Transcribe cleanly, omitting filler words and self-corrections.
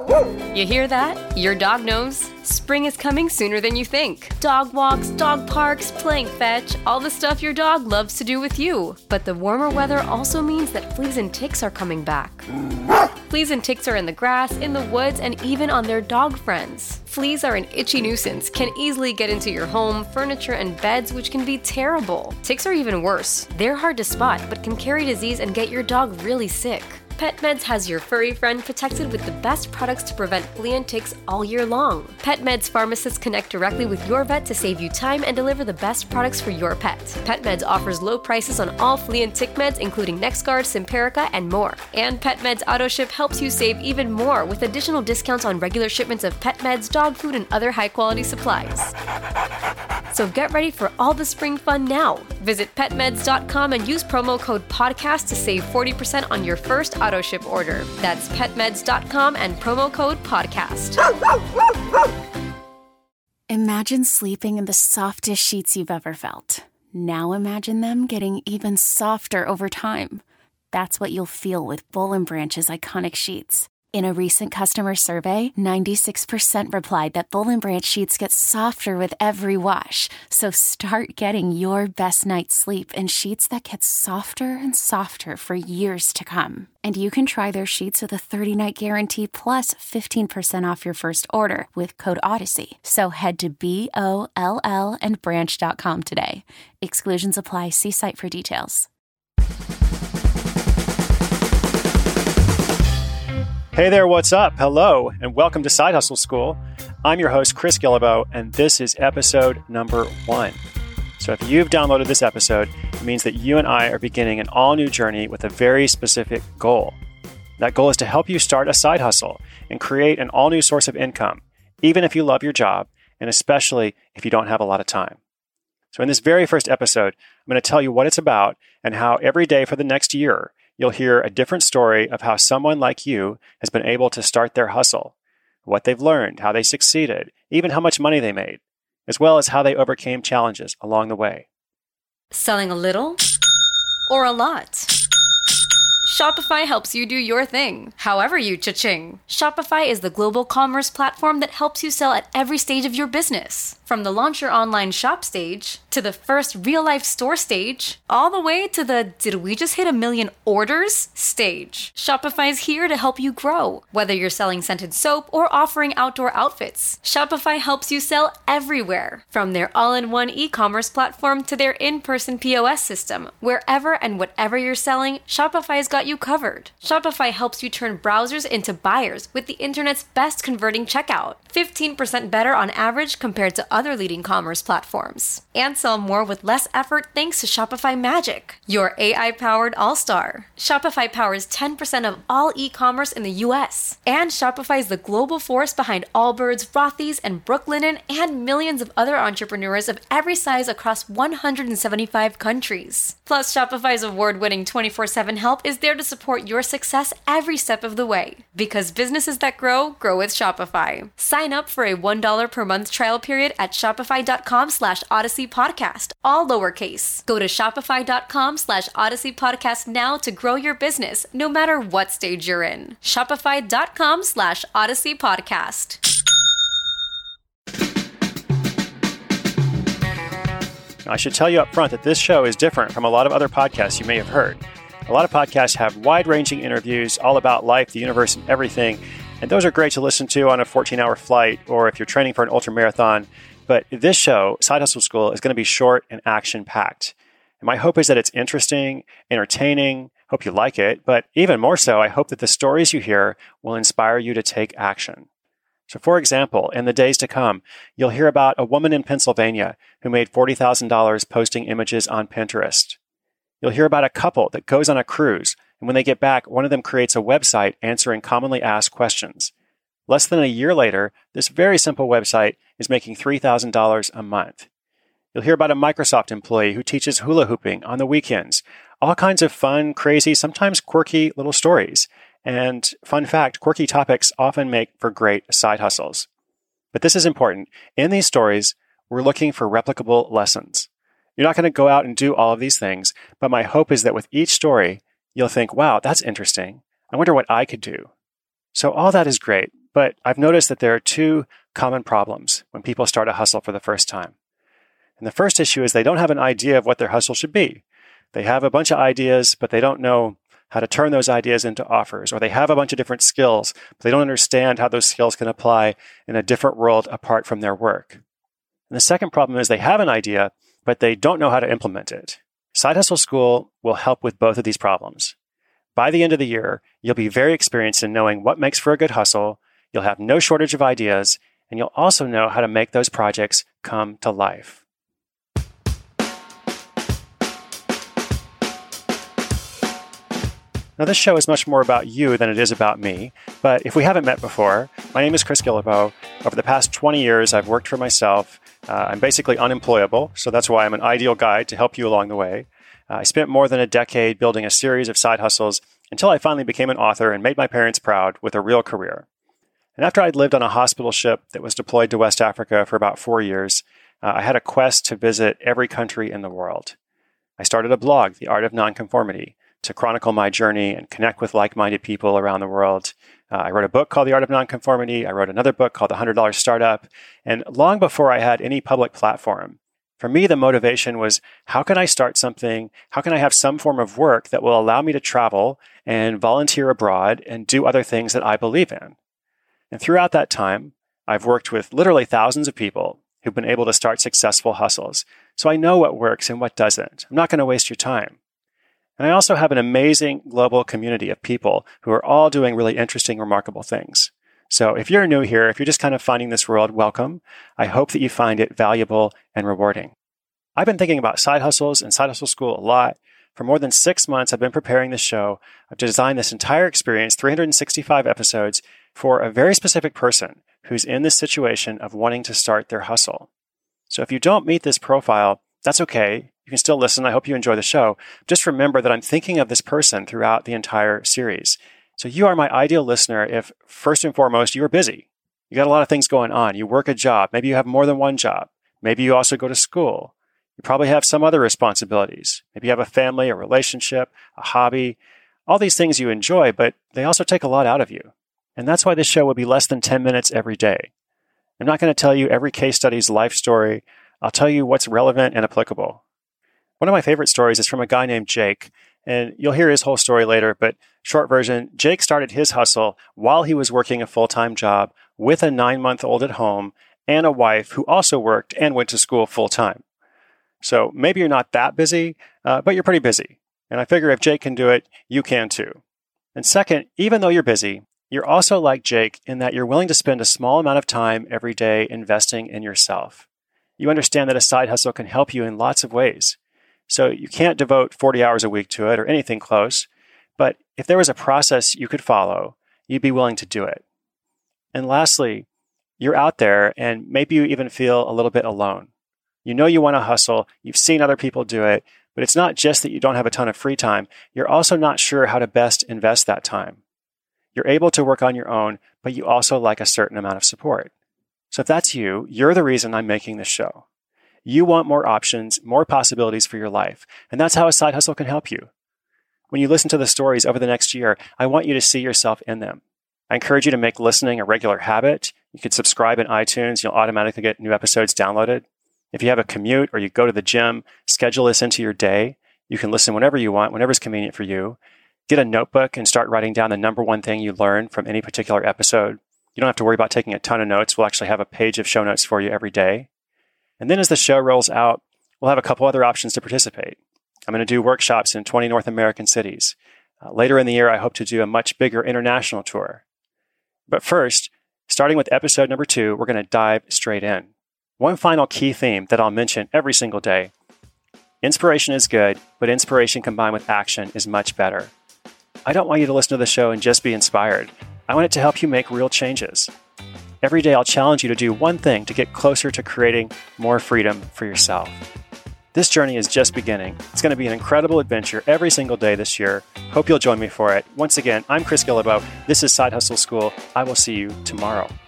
You hear that? Your dog knows. Spring is coming sooner than you think. Dog walks, dog parks, playing fetch, all the stuff your dog loves to do with you. But the warmer weather also means that fleas and ticks are coming back. Fleas and ticks are in the grass, in the woods, and even on their dog friends. Fleas are an itchy nuisance, can easily get into your home, furniture, and beds, which can be terrible. Ticks are even worse. They're hard to spot, but can carry disease and get your dog really sick. PetMeds has your furry friend protected with the best products to prevent flea and ticks all year long. PetMeds pharmacists connect directly with your vet to save you time and deliver the best products for your pet. PetMeds offers low prices on all flea and tick meds, including NexGard, Simparica, and more. And PetMeds AutoShip helps you save even more with additional discounts on regular shipments of pet meds, dog food, and other high-quality supplies. So get ready for all the spring fun now. Visit petmeds.com and use promo code PODCAST to save 40% on your first AutoShip order. That's petmeds.com and promo code PODCAST. Imagine sleeping in the softest sheets you've ever felt. Now imagine them getting even softer over time. That's what you'll feel with Boll & Branch's iconic sheets. In a recent customer survey, 96% replied that Boll & Branch sheets get softer with every wash. So start getting your best night's sleep in sheets that get softer and softer for years to come. And you can try their sheets with a 30-night guarantee plus 15% off your first order with code Odyssey. So head to BOLL and branch.com today. Exclusions apply. See site for details. Hey there, what's up? Hello, and welcome to Side Hustle School. I'm your host, Chris Guillebeau, and this is episode number 1. So if you've downloaded this episode, it means that you and I are beginning an all-new journey with a very specific goal. That goal is to help you start a side hustle and create an all-new source of income, even if you love your job, and especially if you don't have a lot of time. So in this very first episode, I'm going to tell you what it's about and how every day for the next year, you'll hear a different story of how someone like you has been able to start their hustle, what they've learned, how they succeeded, even how much money they made, as well as how they overcame challenges along the way. Selling a little or a lot? Shopify helps you do your thing, however you cha-ching. Shopify is the global commerce platform that helps you sell at every stage of your business. From the launch your online shop stage, to the first real-life store stage, all the way to the did we just hit 1 million orders stage. Shopify's here to help you grow. Whether you're selling scented soap or offering outdoor outfits, Shopify helps you sell everywhere. From their all-in-one e-commerce platform to their in-person POS system, wherever and whatever you're selling, Shopify's got you covered. Shopify helps you turn browsers into buyers with the internet's best converting checkout. 15% better on average compared to other leading commerce platforms. And sell more with less effort thanks to Shopify Magic, your AI-powered all-star. Shopify powers 10% of all e-commerce in the US. And Shopify is the global force behind Allbirds, Rothy's, and Brooklinen, and millions of other entrepreneurs of every size across 175 countries. Plus, Shopify's award-winning 24/7 help is there to support your success every step of the way. Because businesses that grow, grow with Shopify. Sign up for a $1 per month trial period at shopify.com/Odyssey Podcast, all lowercase. Go to shopify.com/Odyssey Podcast now to grow your business, no matter what stage you're in. Shopify.com/Odyssey Podcast. I should tell you up front that this show is different from a lot of other podcasts you may have heard. A lot of podcasts have wide-ranging interviews all about life, the universe, and everything. And those are great to listen to on a 14-hour flight or if you're training for an ultramarathon. But this show, Side Hustle School, is going to be short and action-packed. And my hope is that it's interesting, entertaining, hope you like it, but even more so, I hope that the stories you hear will inspire you to take action. So for example, in the days to come, you'll hear about a woman in Pennsylvania who made $40,000 posting images on Pinterest. You'll hear about a couple that goes on a cruise, and when they get back, one of them creates a website answering commonly asked questions. Less than a year later, this very simple website is making $3,000 a month. You'll hear about a Microsoft employee who teaches hula hooping on the weekends. All kinds of fun, crazy, sometimes quirky little stories. And fun fact, quirky topics often make for great side hustles. But this is important. In these stories, we're looking for replicable lessons. You're not going to go out and do all of these things, but my hope is that with each story, you'll think, wow, that's interesting. I wonder what I could do. So all that is great. But I've noticed that there are two common problems when people start a hustle for the first time. And the first issue is they don't have an idea of what their hustle should be. They have a bunch of ideas, but they don't know how to turn those ideas into offers, or they have a bunch of different skills, but they don't understand how those skills can apply in a different world apart from their work. And the second problem is they have an idea, but they don't know how to implement it. Side Hustle School will help with both of these problems. By the end of the year, you'll be very experienced in knowing what makes for a good hustle, you'll have no shortage of ideas, and you'll also know how to make those projects come to life. Now, this show is much more about you than it is about me, but if we haven't met before, my name is Chris Guillebeau. Over the past 20 years, I've worked for myself. I'm basically unemployable, so that's why I'm an ideal guide to help you along the way. I spent more than a decade building a series of side hustles until I finally became an author and made my parents proud with a real career. And after I'd lived on a hospital ship that was deployed to West Africa for about 4 years, I had a quest to visit every country in the world. I started a blog, The Art of Nonconformity, to chronicle my journey and connect with like-minded people around the world. I wrote a book called The Art of Nonconformity. I wrote another book called The $100 Startup. And long before I had any public platform, for me, the motivation was, how can I start something? How can I have some form of work that will allow me to travel and volunteer abroad and do other things that I believe in? And throughout that time, I've worked with literally thousands of people who've been able to start successful hustles. So I know what works and what doesn't. I'm not going to waste your time. And I also have an amazing global community of people who are all doing really interesting, remarkable things. So if you're new here, if you're just kind of finding this world, welcome. I hope that you find it valuable and rewarding. I've been thinking about side hustles and Side Hustle School a lot. For more than 6 months, I've been preparing this show. I've designed this entire experience, 365 episodes, for a very specific person who's in this situation of wanting to start their hustle. So if you don't meet this profile, that's okay. You can still listen. I hope you enjoy the show. Just remember that I'm thinking of this person throughout the entire series. So you are my ideal listener if, first and foremost, you are busy. You got a lot of things going on. You work a job. Maybe you have more than one job. Maybe you also go to school. You probably have some other responsibilities. Maybe you have a family, a relationship, a hobby, all these things you enjoy, but they also take a lot out of you. And that's why this show will be less than 10 minutes every day. I'm not going to tell you every case study's life story. I'll tell you what's relevant and applicable. One of my favorite stories is from a guy named Jake, and you'll hear his whole story later, but short version, Jake started his hustle while he was working a full-time job with a 9-month-old at home and a wife who also worked and went to school full-time. So maybe you're not that busy, but you're pretty busy. And I figure if Jake can do it, you can too. And second, even though you're busy, you're also like Jake in that you're willing to spend a small amount of time every day investing in yourself. You understand that a side hustle can help you in lots of ways. So you can't devote 40 hours a week to it or anything close, but if there was a process you could follow, you'd be willing to do it. And lastly, you're out there and maybe you even feel a little bit alone. You know you want to hustle, you've seen other people do it, but it's not just that you don't have a ton of free time, you're also not sure how to best invest that time. You're able to work on your own, but you also like a certain amount of support. So if that's you, you're the reason I'm making this show. You want more options, more possibilities for your life. And that's how a side hustle can help you. When you listen to the stories over the next year, I want you to see yourself in them. I encourage you to make listening a regular habit. You can subscribe in iTunes. You'll automatically get new episodes downloaded. If you have a commute or you go to the gym, schedule this into your day. You can listen whenever you want, whenever it's convenient for you. Get a notebook and start writing down the number one thing you learned from any particular episode. You don't have to worry about taking a ton of notes. We'll actually have a page of show notes for you every day. And then as the show rolls out, we'll have a couple other options to participate. I'm going to do workshops in 20 North American cities. Later in the year, I hope to do a much bigger international tour. But first, starting with episode number 2, we're going to dive straight in. One final key theme that I'll mention every single day. Inspiration is good, but inspiration combined with action is much better. I don't want you to listen to the show and just be inspired. I want it to help you make real changes. Every day, I'll challenge you to do one thing to get closer to creating more freedom for yourself. This journey is just beginning. It's going to be an incredible adventure every single day this year. Hope you'll join me for it. Once again, I'm Chris Guillebeau. This is Side Hustle School. I will see you tomorrow.